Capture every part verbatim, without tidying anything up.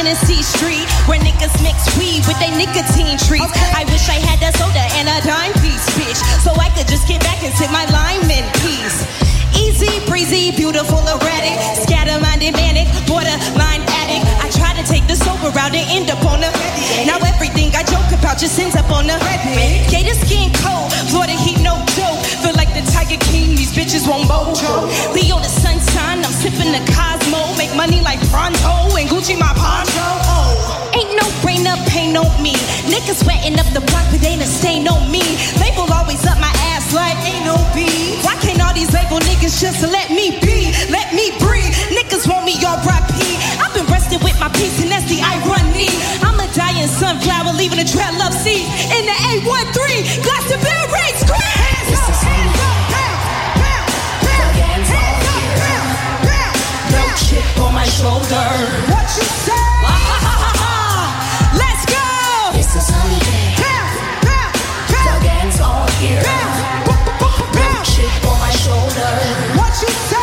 Tennessee Street, where niggas mix weed with they nicotine trees. Okay. I wish I had that soda and a dime piece, bitch, so I could just get back and sip my lime in peace. Easy, breezy, beautiful, erratic, scatter-minded, manic, borderline addict. I try to take the sober route and end up on the now everything I joke about just ends up on the Gator skin cold, Florida heat no joke. Feel like the Tiger King, these bitches won't mojo. Leo the sunshine, I'm sipping the Cosmo. Make money like Pronto and Gucci my poncho. Oh, ain't no brain up, pain no me. Niggas sweating up the block, but ain't a stain on me. Label always up my ass like ain't no beef. Why can't all these label niggas just let me be? Let me breathe. Niggas want me R I P. I've been resting with my peace and that's the irony. I'm a dying sunflower leaving a trail of seeds in the eight one three. Glastonbury, scream! Hands up, hands up, down, down, down, hands up, down, down, no chip on my shoulder. What you say? Let's go! It's a sunny day. Down, down, down. The gang's all here. Down, no chip on my shoulder. What you say?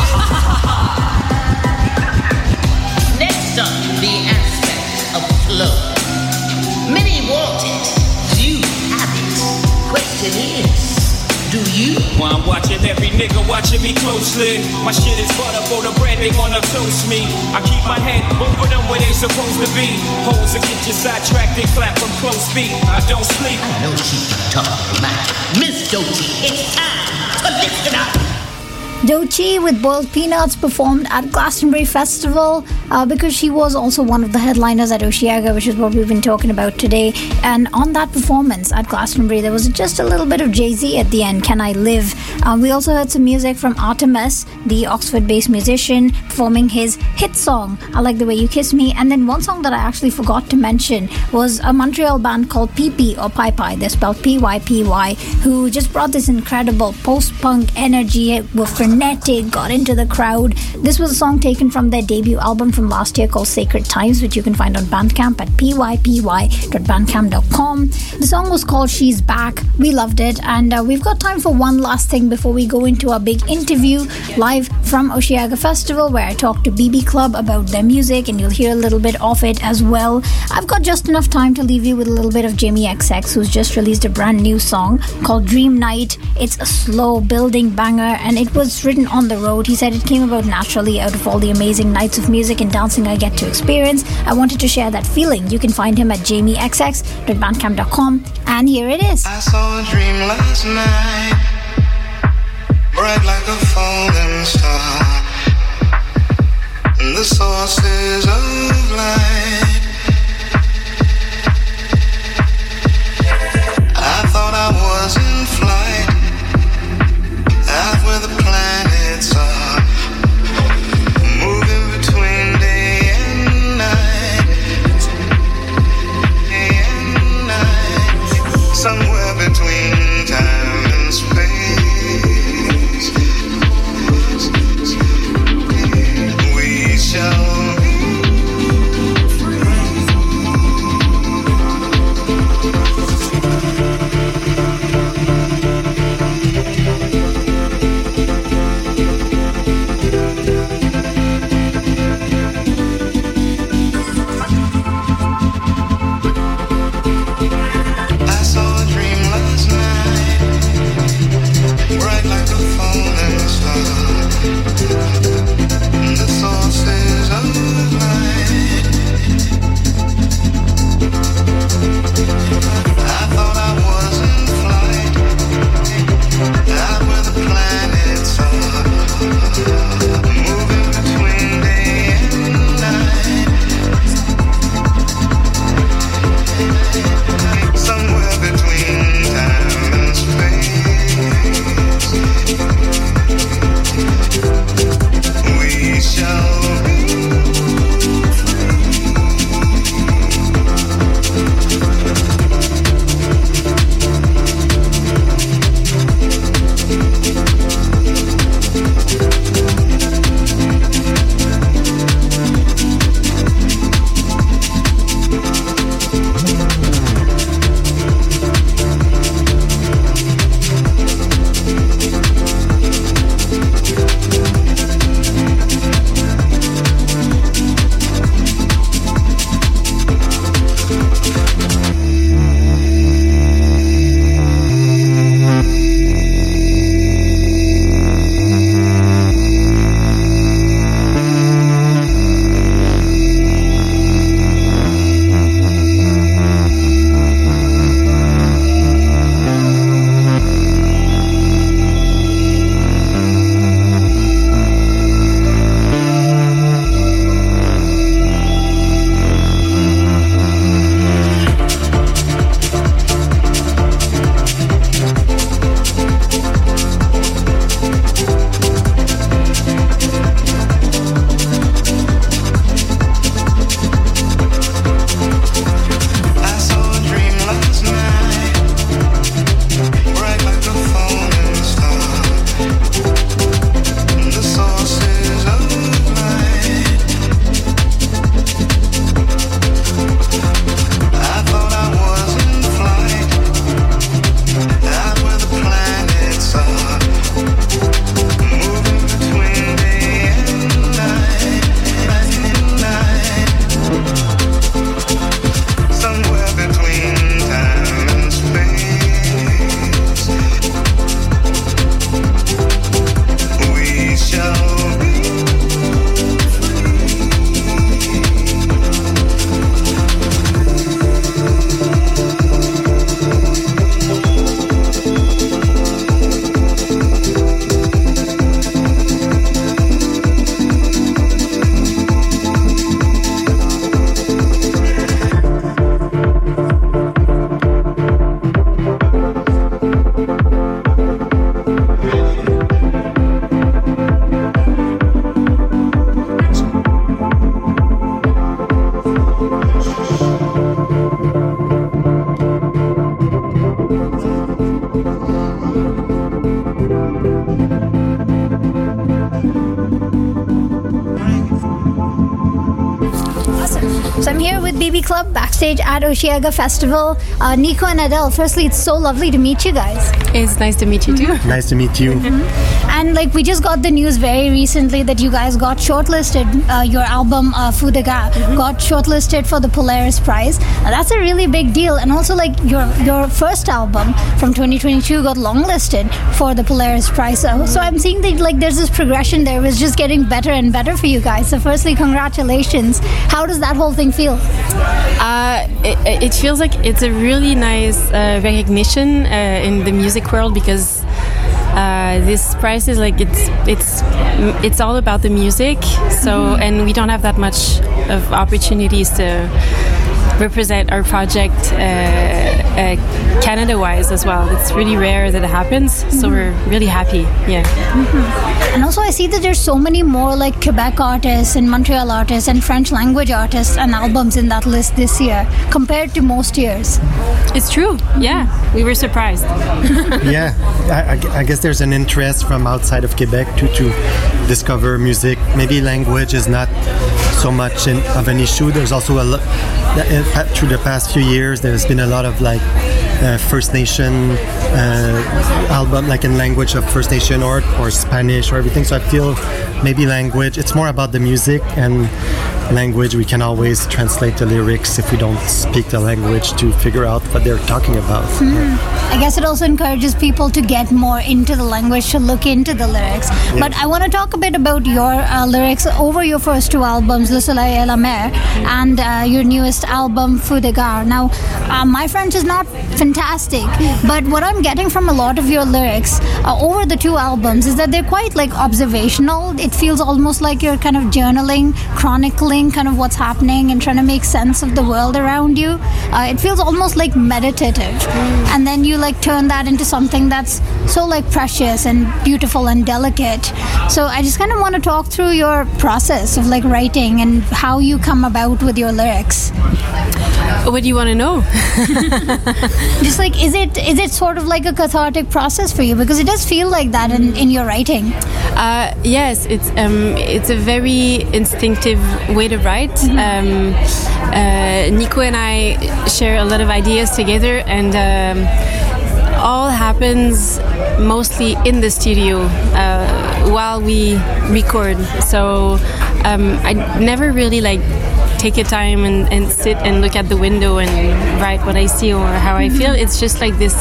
Next up, the aspect of flow. Many want it. Do you have it? Question is, do you? Well, I'm watching every nigga watching me closely. My shit is butter for the bread, they wanna toast me. I keep my head over them where they supposed to be. Holes that get you sidetracked and clap from close feet. I don't sleep. I know she can talk about Miss Doty. It's time to listen up. Doechii with Boiled Peanuts performed at Glastonbury Festival uh, because she was also one of the headliners at Osheaga, which is what we've been talking about today. And on that performance at Glastonbury, there was just a little bit of Jay-Z at the end, Can I Live? Uh, we also heard some music from Artemis, the Oxford-based musician, performing his hit song, I Like the Way You Kiss Me. And then one song that I actually forgot to mention was a Montreal band called P P or Pi Pi, they're spelled P Y P Y, who just brought this incredible post-punk energy with frenetic, got into the crowd. This was a song taken from their debut album from last year called Sacred Times, which you can find on Bandcamp at p y p y dot bandcamp dot com. The song was called She's Back. We loved it, and uh, we've got time for one last thing before we go into our big interview live from Osheaga Festival, where I talked to B B Club about their music, and you'll hear a little bit of it as well. I've got just enough time to leave you with a little bit of Jamie X X, who's just released a brand new song called Dream Night. It's a slow building banger, and it was written on the road. He said it came about naturally out of all the amazing nights of music and dancing I get to experience. I wanted to share that feeling. You can find him at jamie x x dot bandcamp dot com, and here it is. I saw a dream last night, bright like a falling star, and the sources of light. I thought I was in flight, out where the planets are, moving between day and night, day and night, somewhere between time and space. We shall be free. Club backstage at Osheaga Festival. Uh, Nico and Adele, firstly, it's so lovely to meet you guys. It's nice to meet you too. Mm-hmm. Nice to meet you. Mm-hmm. And like we just got the news very recently that you guys got shortlisted. Uh, your album uh, Fou de Gare mm-hmm. got shortlisted for the Polaris Prize. Uh, that's a really big deal. And also like your your first album from twenty twenty-two got longlisted for the Polaris Prize. So, so I'm seeing that like there's this progression there. It's just getting better and better for you guys. So firstly, congratulations. How does that whole thing feel? Uh, it, it feels like it's a really nice uh, recognition uh, in the music world because uh, this prize is like it's it's it's all about the music. So mm-hmm. and we don't have that much of opportunities to represent our project uh, uh, Canada-wise as well. It's really rare that it happens, mm-hmm. so we're really happy. Yeah. Mm-hmm. And also, I see that there's so many more like Quebec artists and Montreal artists and French language artists and albums in that list this year compared to most years. It's true. Yeah, we were surprised. Yeah, I, I guess there's an interest from outside of Quebec to to discover music. Maybe language is not so much in, of an issue. There's also a lot. Through the past few years, there's been a lot of like uh, First Nation uh, album, like in language of First Nation or or Spanish or everything. So I feel maybe language. It's more about the music and language. We can always translate the lyrics if we don't speak the language to figure out what they're talking about. Mm. Yeah. I guess it also encourages people to get more into the language, to look into the lyrics. Yeah. But I want to talk a bit about your uh, lyrics over your first two albums, Le Soleil et la Mer, and uh, your newest album, Fou de Gare. Now, uh, my French is not fantastic, but what I'm getting from a lot of your lyrics uh, over the two albums is that they're quite like observational. It feels almost like you're kind of journaling, chronicling kind of what's happening and trying to make sense of the world around you. Uh, it feels almost like meditative. Mm. And then you like turn that into something that's so like precious and beautiful and delicate. So I just kind of want to talk through your process of like writing and how you come about with your lyrics. What do you want to know? Just like, is it is it sort of like a cathartic process for you? Because it does feel like that in, in your writing. Uh, yes, it's um, it's a very instinctive way to write. Mm-hmm. Um, uh, Nico and I share a lot of ideas together, and um, all happens mostly in the studio uh, while we record. So um, I never really like take a time and, and sit and look at the window and write what I see or how I feel. It's just like this.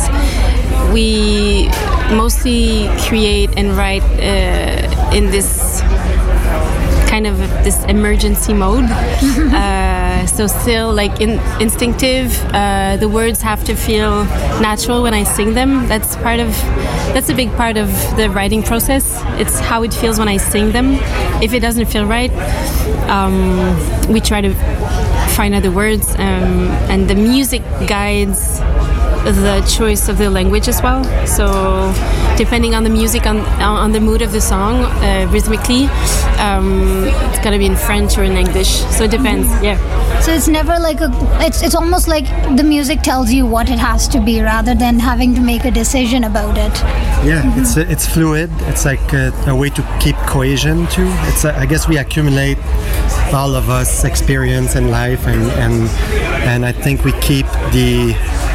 We mostly create and write uh, in this kind of this emergency mode. uh, so still like in, instinctive. Uh, the words have to feel natural when I sing them. That's part of that's a big part of the writing process. It's how it feels when I sing them. If it doesn't feel right, um, we try to find other words, um, and the music guides the choice of the language as well. So depending on the music, on on the mood of the song, uh, rhythmically, um, it's gonna be in French or in English. So it depends. Mm-hmm. Yeah. So it's never like a. It's it's almost like the music tells you what it has to be, rather than having to make a decision about it. Yeah, mm-hmm. it's it's fluid. It's like a, a way to keep cohesion too. It's a, I guess we accumulate all of us experience in life, and and and I think we keep the.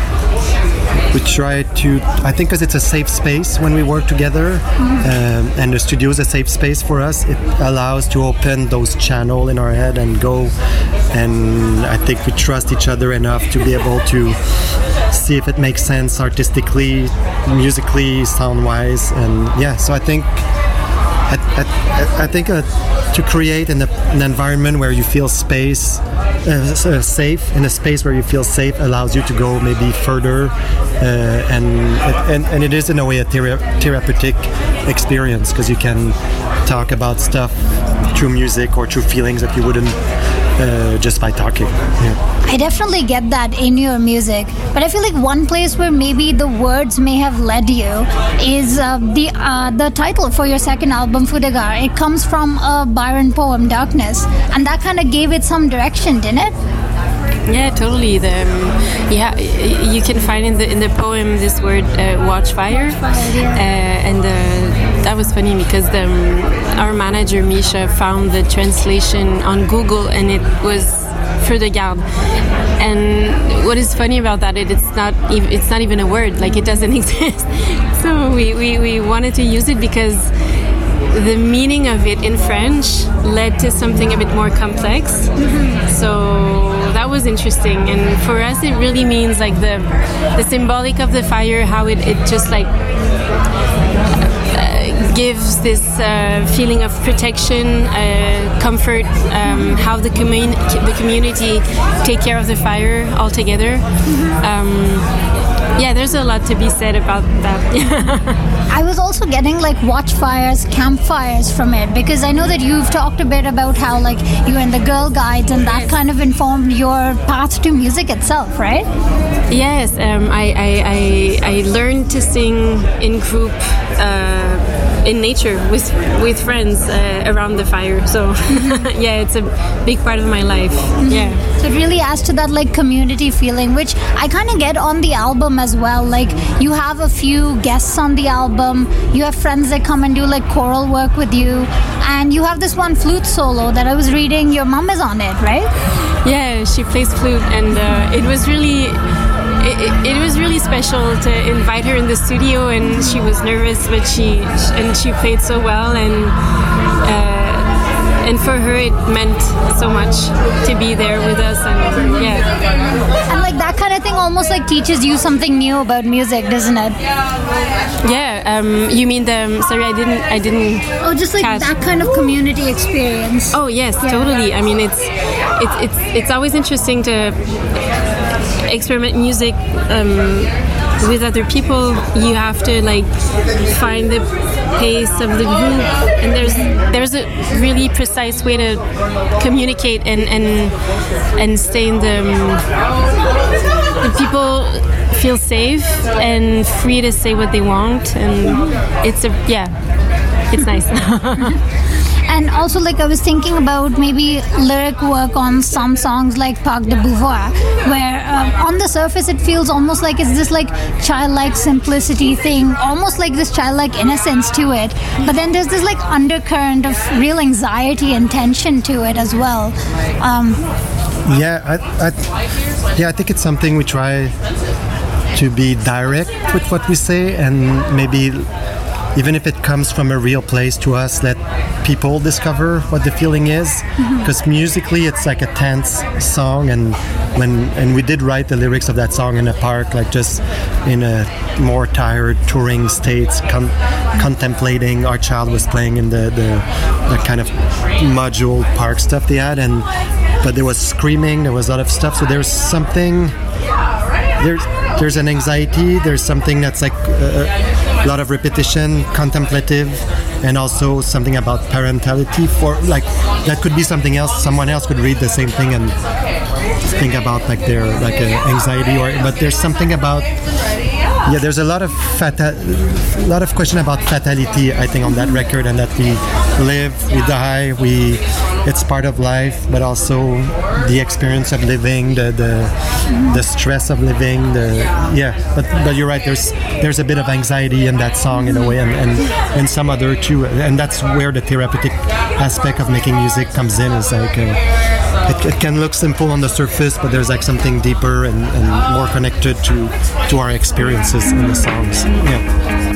We try to, I think because it's a safe space when we work together, mm-hmm. um, and the studio is a safe space for us, it allows to open those channels in our head and go, and I think we trust each other enough to be able to see if it makes sense artistically, musically, sound-wise, and yeah, so I think I, I, I think uh, to create an, an environment where you feel space, uh, safe, in a space where you feel safe allows you to go maybe further, uh, and, and and it is in a way a thera- therapeutic experience because you can talk about stuff through music or through feelings that you wouldn't uh, just by talking. Yeah. I definitely get that in your music, but I feel like one place where maybe the words may have led you is uh, the uh, the title for your second album, Fou de Gare. It comes from a Byron poem, Darkness, and that kind of gave it some direction, didn't it? Yeah, totally. The um, yeah, you can find in the in the poem this word uh, "watchfire," Watchfire, yeah. uh, and uh, that was funny because the, um, our manager Misha found the translation on Google, and it was Feu de Garde. And what is funny about that, it, it's not ev- it's not even a word, like it doesn't exist. So we, we, we wanted to use it because the meaning of it in French led to something a bit more complex. Mm-hmm. So that was interesting, and for us it really means like the the symbolic of the fire, how it, it just like uh, gives this uh, feeling of protection, uh, comfort, um, how the, commun- the community take care of the fire all together. Mm-hmm. Um, Yeah, there's a lot to be said about that. I was also getting like watchfires, campfires from it, because I know that you've talked a bit about how like you and the Girl Guides and that kind of informed your path to music itself, right? Yes, um, I, I, I, I learned to sing in group uh, in nature with with friends uh, around the fire. So yeah, it's a big part of my life. Mm-hmm. Yeah. So it really adds to that like community feeling, which I kind of get on the album as well. Like you have a few guests on the album, you have friends that come and do like choral work with you, and you have this one flute solo that I was reading your mom is on it, right? Yeah, she plays flute, and uh, it was really it, it, it was really special to invite her in the studio, and she was nervous, but she and she played so well, and uh, and for her it meant so much to be there with us, and yeah. And like that kind of thing almost like teaches you something new about music, doesn't it? Yeah. Um, you mean the? Sorry, I didn't. I didn't. Oh, just like catch. that kind of community experience. Oh yes, yeah. Totally. I mean, it's it's it's it's always interesting to experiment music um, with other people. You have to like find the pace of the group, and there's there's a really precise way to communicate and and and stay in the the people feel safe and free to say what they want, and it's a yeah it's nice. And also, like, I was thinking about maybe lyric work on some songs like Parc de Beauvoir, where uh, on the surface it feels almost like it's this like childlike simplicity thing, almost like this childlike innocence to it. But then there's this like undercurrent of real anxiety and tension to it as well. Um, yeah, I, I, yeah, I think it's something we try to be direct with what we say, and maybe even if it comes from a real place to us, let people discover what the feeling is, because mm-hmm. musically it's like a tense song, and when and we did write the lyrics of that song in a park, like just in a more tired touring states, con- contemplating. Our child was playing in the, the the kind of module park stuff they had, and but there was screaming, there was a lot of stuff, so there's something there's there's an anxiety, there's something that's like uh, a lot of repetition, contemplative, and also something about parentality. For like that could be something else. Someone else could read the same thing and think about like their like a anxiety, or but there's something about yeah. There's a lot of fata- a lot of question about fatality, I think, on that record, and that we live, we die, we it's part of life, but also the experience of living, the the, the stress of living, the yeah. But but you're right. There's there's a bit of anxiety in that song in a way, and and, and some other too. And that's where the therapeutic aspect of making music comes in. Is like uh, it, it can look simple on the surface, but there's like something deeper and, and more connected to to our experiences in the songs. Yeah.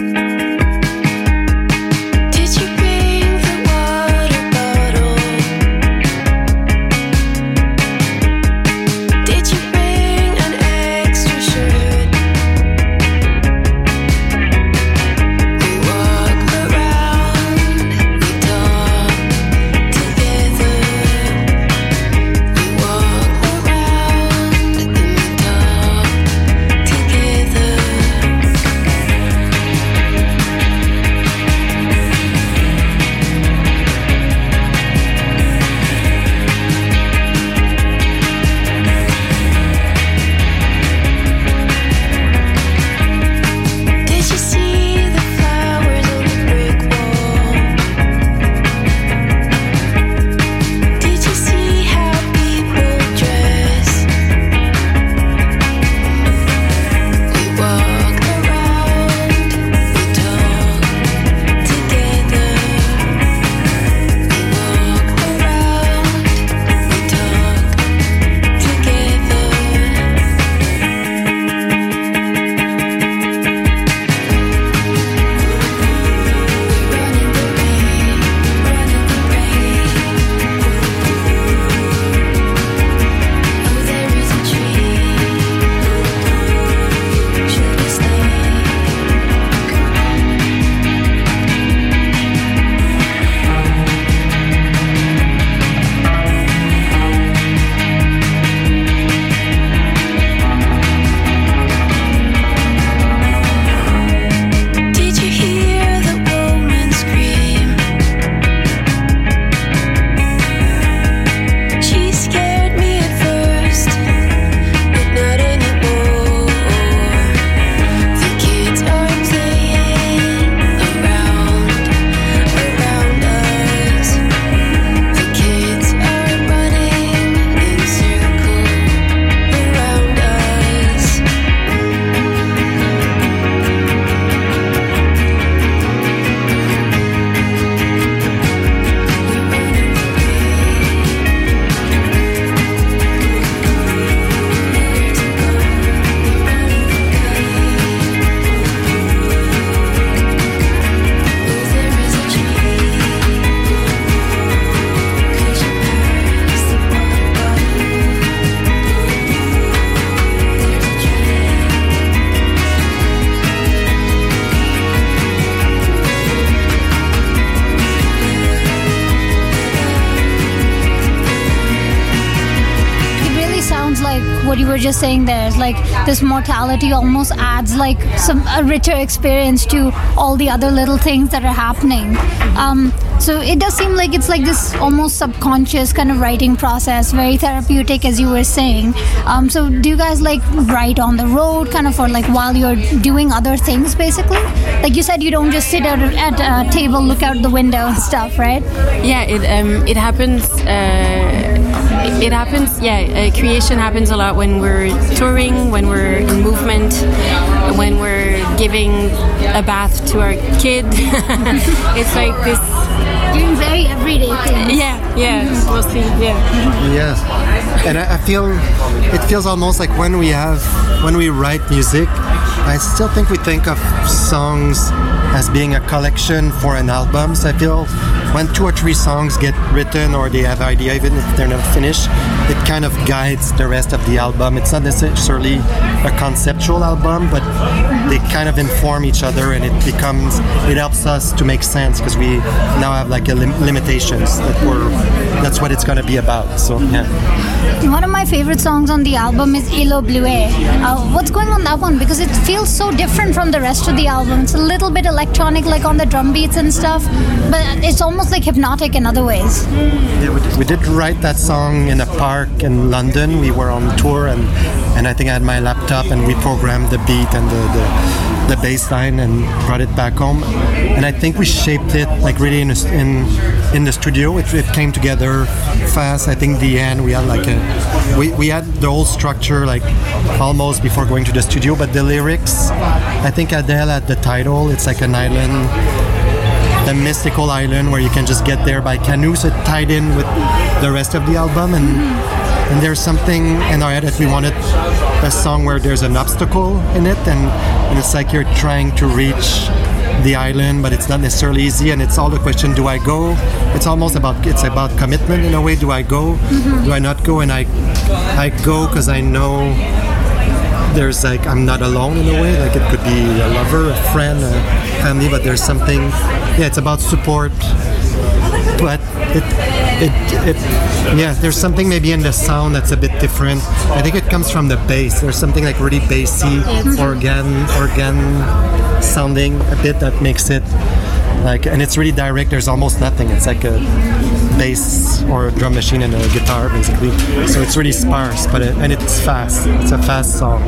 you were just saying there. It's like this mortality almost adds like some a richer experience to all the other little things that are happening. Um, so it does seem like it's like this almost subconscious kind of writing process, very therapeutic, as you were saying. Um, so do you guys like write on the road, kind of, or like while you're doing other things, basically? Like you said, you don't just sit out at a table, look out the window and stuff, right? Yeah, it um, it happens. Uh, it happens. Yeah, uh, creation happens a lot when we're touring, when we're in movement, when we're giving a bath to our kid. It's like this. Doing very everyday things. Yeah, yeah, mostly. Yeah. Yes, and I, I feel it feels almost like when we have when we write music, I still think we think of songs as being a collection for an album. So I feel when two or three songs get written or they have idea, even if they're not finished, it kind of guides the rest of the album. It's not necessarily a conceptual album, but they kind of inform each other, and it becomes, it helps us to make sense because we now have like a lim- limitations that we're, that's what it's going to be about. So yeah. One of my favorite songs on the album is Ilo Bleuet. Uh, what's going on that one? Because it feels so different from the rest of the album. It's a little bit electronic, like on the drum beats and stuff, but it's almost like hypnotic in other ways. Yeah, we did, we did write that song in a park in London. We were on tour, and, and I think I had my laptop, and we programmed the beat and the, the, the bass line and brought it back home. And I think we shaped it like really in a, in, in the studio. It, it came together fast. I think the end we had like a we, we had the whole structure like almost before going to the studio, but the lyrics, I think Adele had the title. It's like an island, the mystical island where you can just get there by canoe. So it tied in with the rest of the album, and and there's something in our head that we wanted a song where there's an obstacle in it, and, and it's like you're trying to reach the island, but it's not necessarily easy, and it's all the question: do I go? It's almost about it's about commitment in a way. Do I go? Mm-hmm. Do I not go? And I I go because I know there's like I'm not alone in a way. Like it could be a lover, a friend, a family, but there's something. Yeah, it's about support, but it it it yeah. There's something maybe in the sound that's a bit different. I think it comes from the bass. There's something like really bassy, organ organ. sounding a bit that makes it like, and it's really direct. There's almost nothing. It's like a bass or a drum machine and a guitar basically. So it's really sparse, but it, and it's fast. It's a fast song.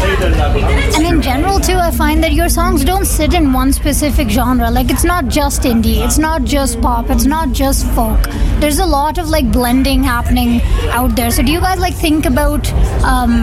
Yeah. And in general too, I find that your songs don't sit in one specific genre. Like it's not just indie, it's not just pop, it's not just folk. There's a lot of like blending happening out there. So do you guys like think about um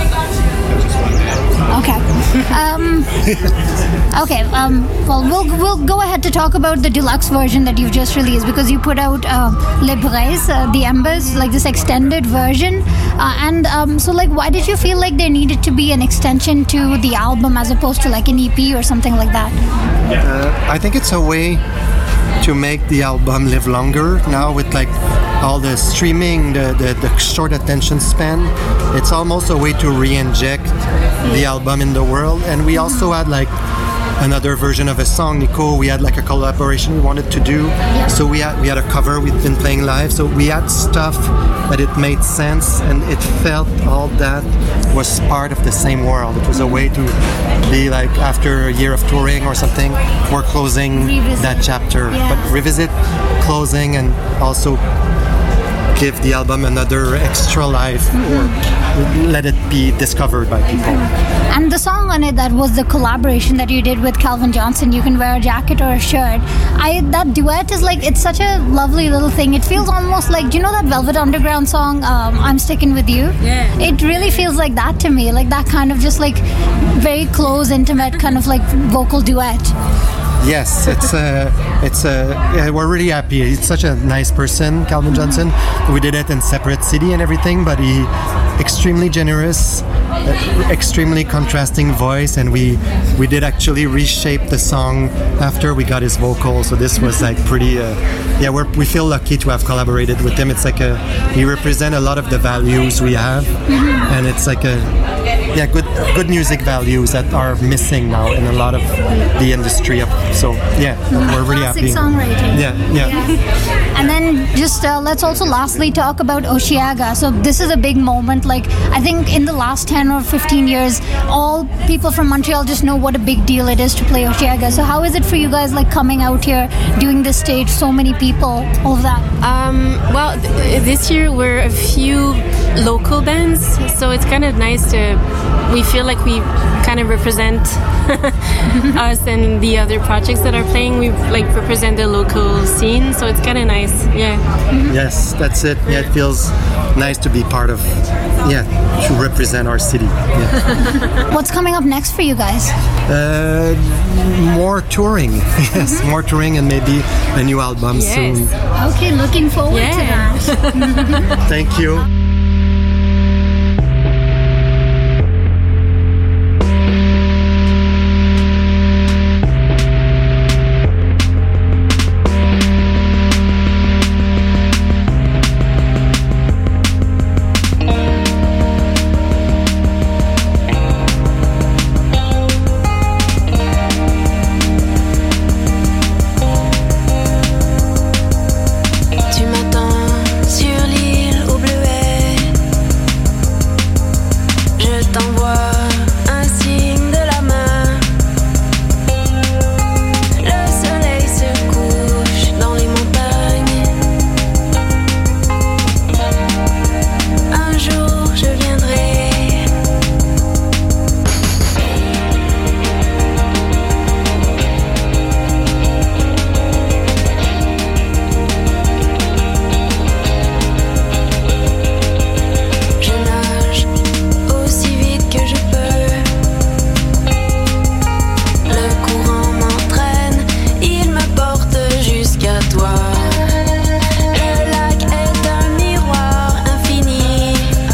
Okay. Um, okay. Um, well, we'll we'll go ahead to talk about the deluxe version that you've just released, because you put out uh, Les Braises, uh, the Embers, like this extended version. Uh, and um, so, like, why did you feel like there needed to be an extension to the album as opposed to like an E P or something like that? Uh, I think it's a way to make the album live longer now with like all the streaming, the, the, the short attention span. It's almost a way to re-inject the album in the world. And we also had like another version of a song, Nico. We had like a collaboration we wanted to do. So we had we had a cover we've been playing live. So we had stuff that it made sense, and it felt all that was part of the same world. It was a way to be like, after a year of touring or something, we're closing revisit. that chapter. Yeah. But revisit, closing, and also give the album another extra life, mm-hmm. or let it be discovered by people. And the song on it that was the collaboration that you did with Calvin Johnson, You Can Wear a Jacket or a Shirt. I that duet is like, it's such a lovely little thing. It feels almost like, do you know that Velvet Underground song, um, I'm Sticking With You? Yeah. It really feels like that to me, like that kind of just like very close, intimate kind of like vocal duet. Yes, it's a, it's a, yeah, we're really happy. He's such a nice person, Calvin Johnson. We did it in separate city and everything, but he extremely generous, uh, extremely contrasting voice, and we we did actually reshape the song after we got his vocal. So this was like pretty, uh, yeah, we're, we feel lucky to have collaborated with him. It's like a, he represents a lot of the values we have, mm-hmm. and it's like a, yeah, good good music values that are missing now in a lot of the industry. So yeah, we're really Classic being, songwriting. Yeah, yeah. yeah. And then just uh, let's also lastly talk about Osheaga. So this is a big moment. Like I think in the last ten or fifteen years, all people from Montreal just know what a big deal it is to play Osheaga. So how is it for you guys, like coming out here, doing this stage, so many people, all of that? Um, well, th- this year we're a few local bands, so it's kind of nice to, we feel like we kind of represent us and the other projects that are playing. We like represent the local scene, so it's kind of nice. Yeah. Mm-hmm. Yes, that's it. Yeah, it feels nice to be part of, yeah, to represent our city. Yeah. What's coming up next for you guys? Uh, more touring. Yes, more touring and maybe a new album Yes. soon. Okay, looking forward Yeah. to that. Thank you. Tu m'attends sur l'île au bleuet. Je t'envoie un signe de la main. Le soleil se couche dans les montagnes. Un jour je viendrai. Je nage aussi vite que je peux. Le courant m'entraîne, il me porte jusqu'à toi. Le lac est un miroir infini.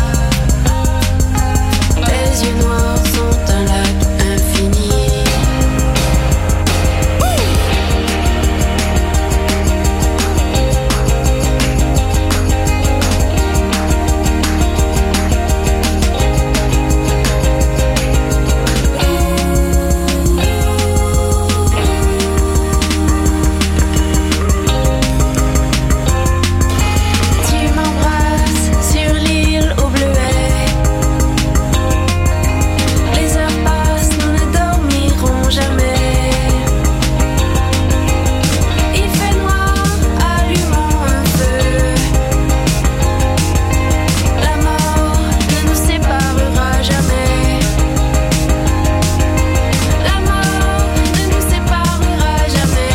Tes yeux noirs sont un lac infini. Tu m'embrasses sur l'île au bleuet. Les heures passent, nous ne dormirons jamais. Il fait noir, allumons un feu. La mort ne nous séparera jamais. La mort ne nous séparera jamais.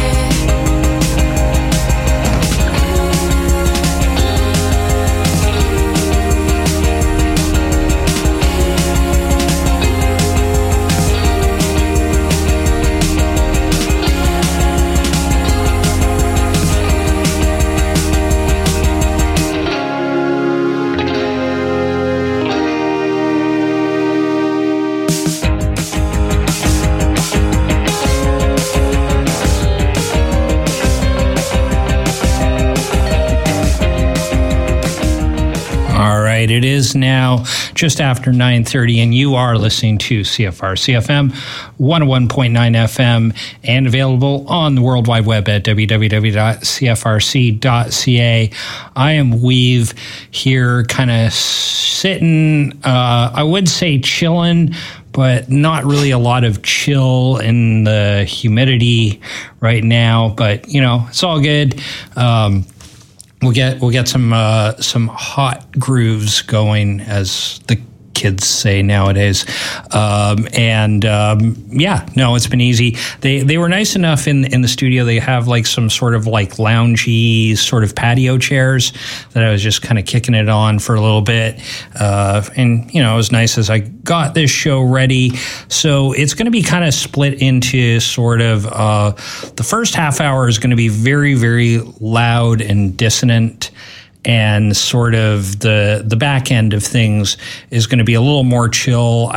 All right, it is now just after nine thirty, and you are listening to C F R C F M one oh one point nine F M and available on the World Wide Web at w w w dot c f r c dot c a. I am Weave here, kind of sitting, uh, I would say chilling, but not really a lot of chill in the humidity right now, but, you know, it's all good. Um, We'll get we'll get some uh, some hot grooves going, as the kids say nowadays, um, and um, yeah, no, it's been easy. They they were nice enough in in the studio. They have like some sort of like loungy sort of patio chairs that I was just kind of kicking it on for a little bit, uh, and you know, it was nice as I got this show ready. So it's going to be kind of split into sort of uh, the first half hour is going to be very very loud and dissonant. And sort of the the back end of things is going to be a little more chill. I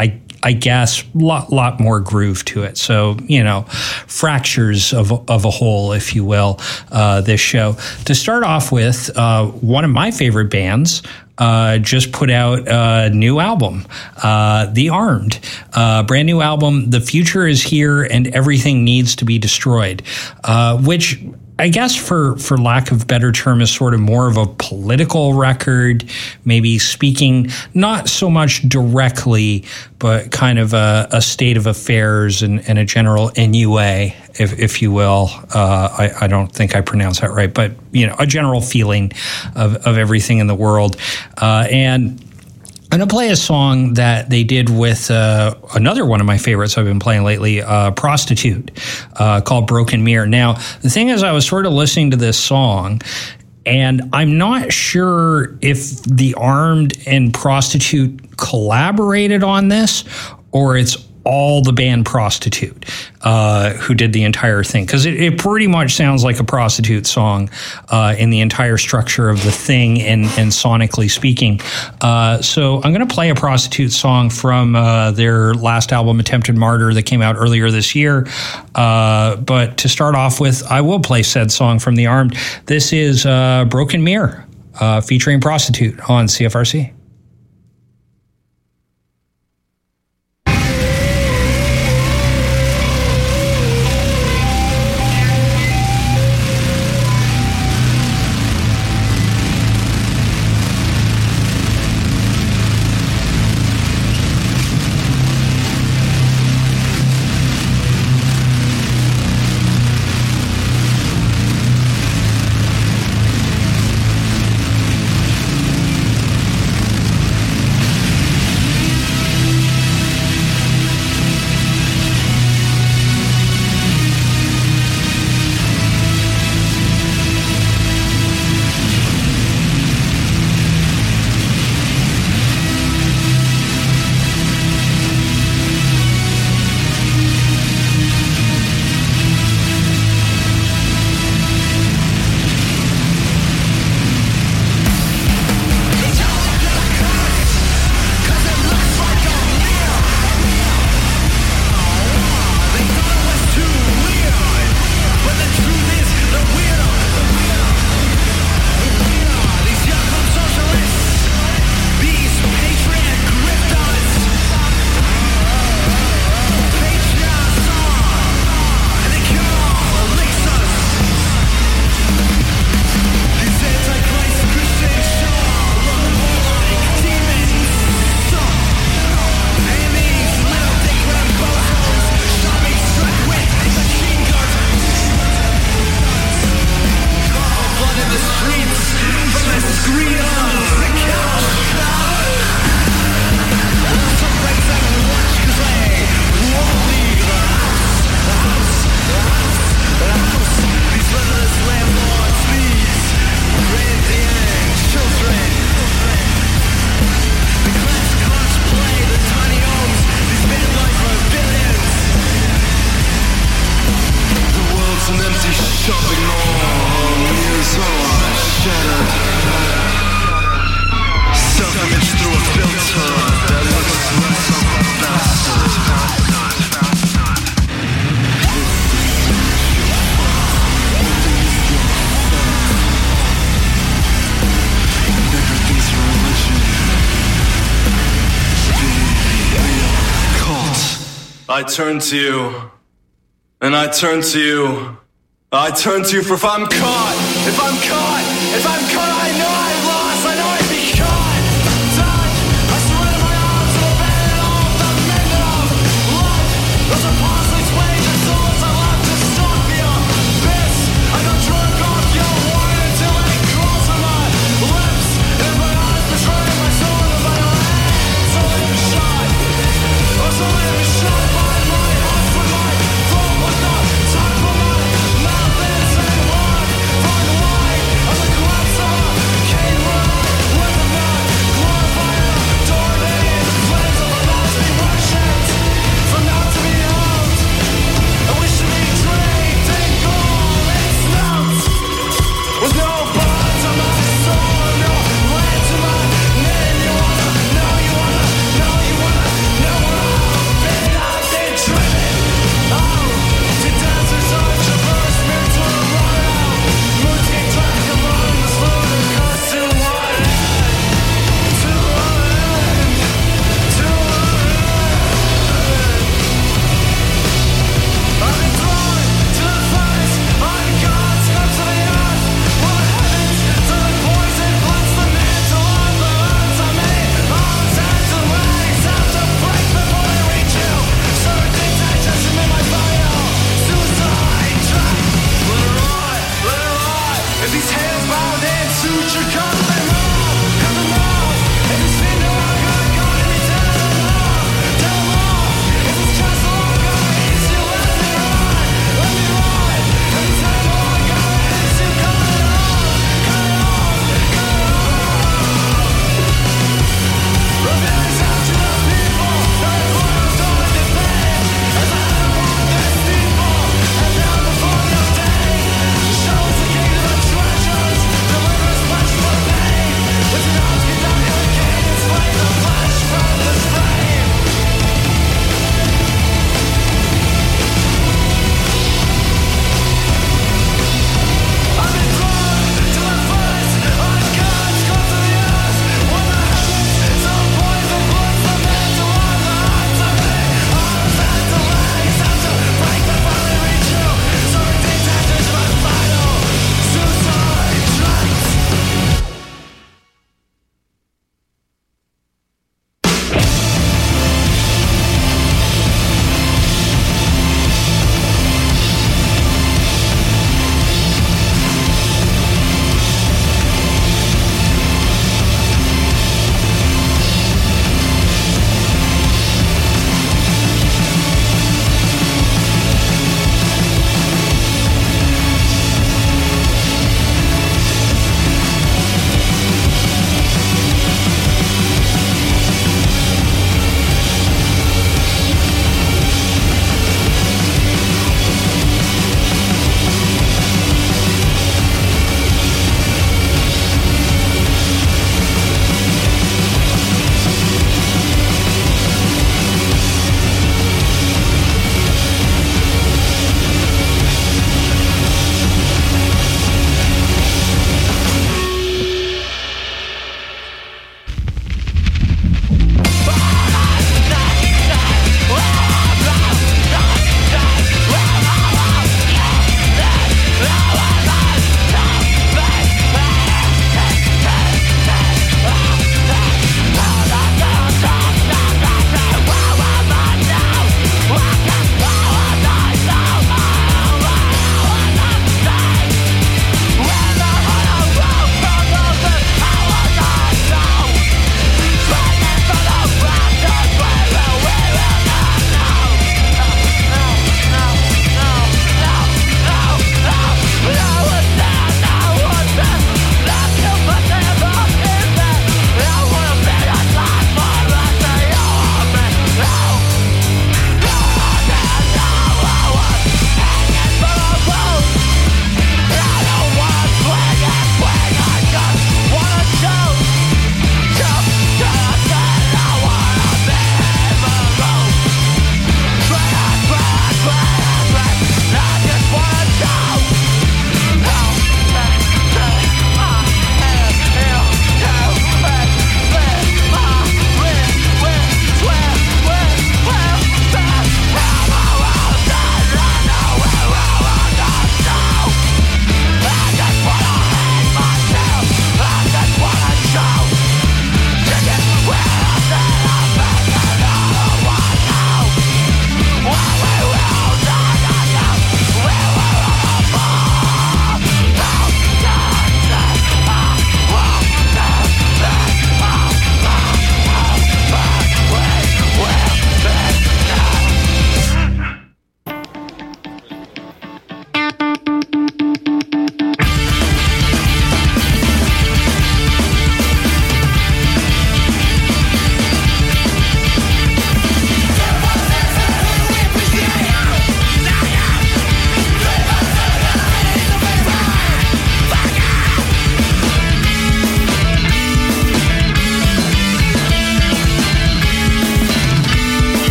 I guess, lot lot more groove to it. So, you know, fractures of of a whole, if you will. Uh, this show to start off with, uh, one of my favorite bands. Uh, just put out a new album, uh, The Armed, uh, brand new album. The future is here and everything needs to be destroyed, uh, which I guess for, for lack of better term is sort of more of a political record, maybe speaking not so much directly, but kind of a, a state of affairs and, and a general N U A, if, if you will. Uh, I, I don't think I pronounced that right, but, you know, a general feeling of, of everything in the world. Uh, and I'm going to play a song that they did with uh, another one of my favorites I've been playing lately, uh, Prostitute, uh, called Broken Mirror. Now, the thing is, I was sort of listening to this song, and I'm not sure if The Armed and Prostitute collaborated on this, or it's all the band Prostitute uh, who did the entire thing. Because it, it pretty much sounds like a Prostitute song uh, in the entire structure of the thing and, and sonically speaking. Uh, so I'm going to play a Prostitute song from uh, their last album, Attempted Martyr, that came out earlier this year. Uh, but to start off with, I will play said song from The Armed. This is uh, Broken Mirror, uh, featuring Prostitute on C F R C. I turn to you, and I turn to you, I turn to you, for if I'm caught, if I'm caught, if I'm caught, I know I've lost, I know I'd be caught, touch, I surrender my arms to abandon all the men that I've loved, those are parsley's ways and souls I love to stalk the abyss, I got drunk off your wine until it crawls on my lips, and my eyes betray my soul, and my hands so let me shot, oh so let me shot. From now to be held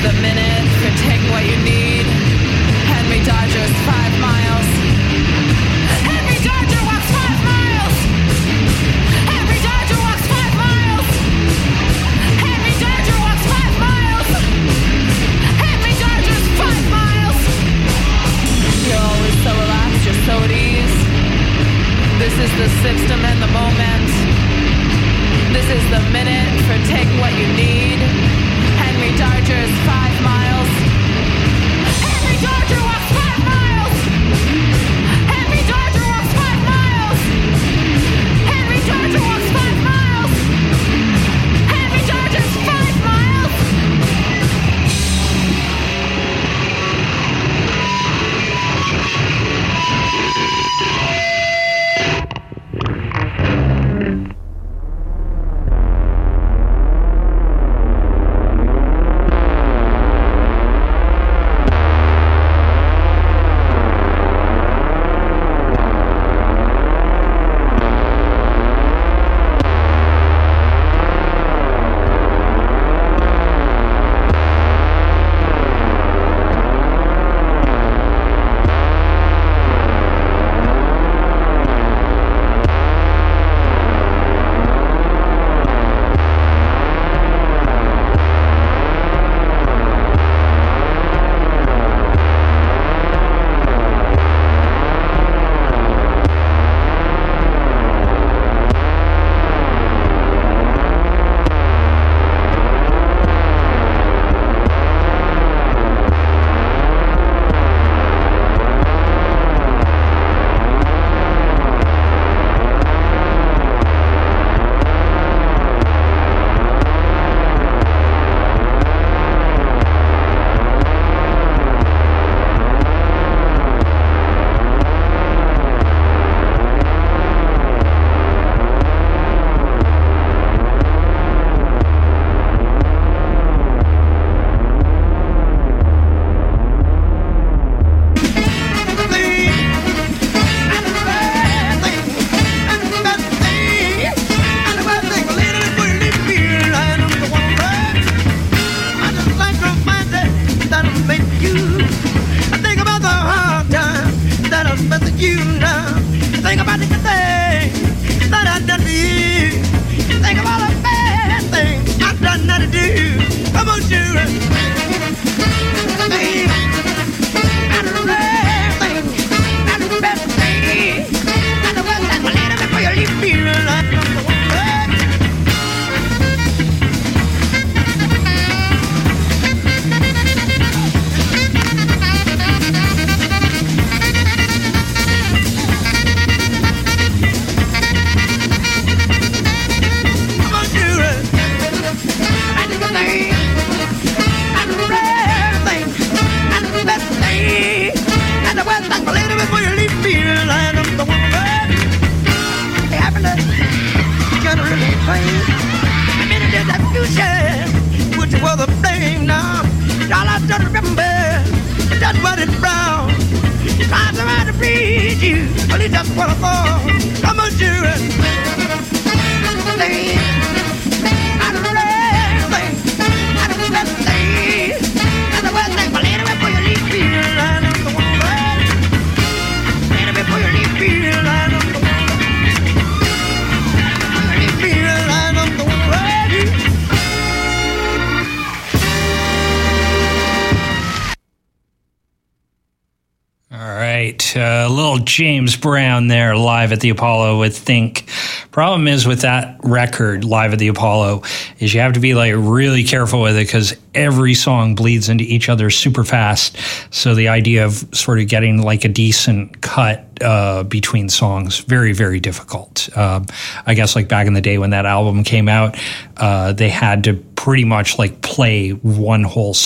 the minute for take what you need. Henry Dodger's five miles. Henry Dodger walks five miles. Henry Dodger walks five miles. Henry Dodger walks five miles. Henry Dodger's five miles. You're always so relaxed, you're so at ease. This is the system and the moment. This is the minute for take what you need. Henry Dodger's five miles. Henry Dodger walks five miles. Henry Dodger walks five miles. Henry Dodger walks five miles. Henry Dodger's five miles. Uh, little James Brown there live at the Apollo with Think. Problem is with that record live at the Apollo is you have to be like really careful with it because every song bleeds into each other super fast. So the idea of sort of getting like a decent cut uh, between songs, very, very difficult. Uh, I guess like back in the day when that album came out, uh, they had to pretty much like play one whole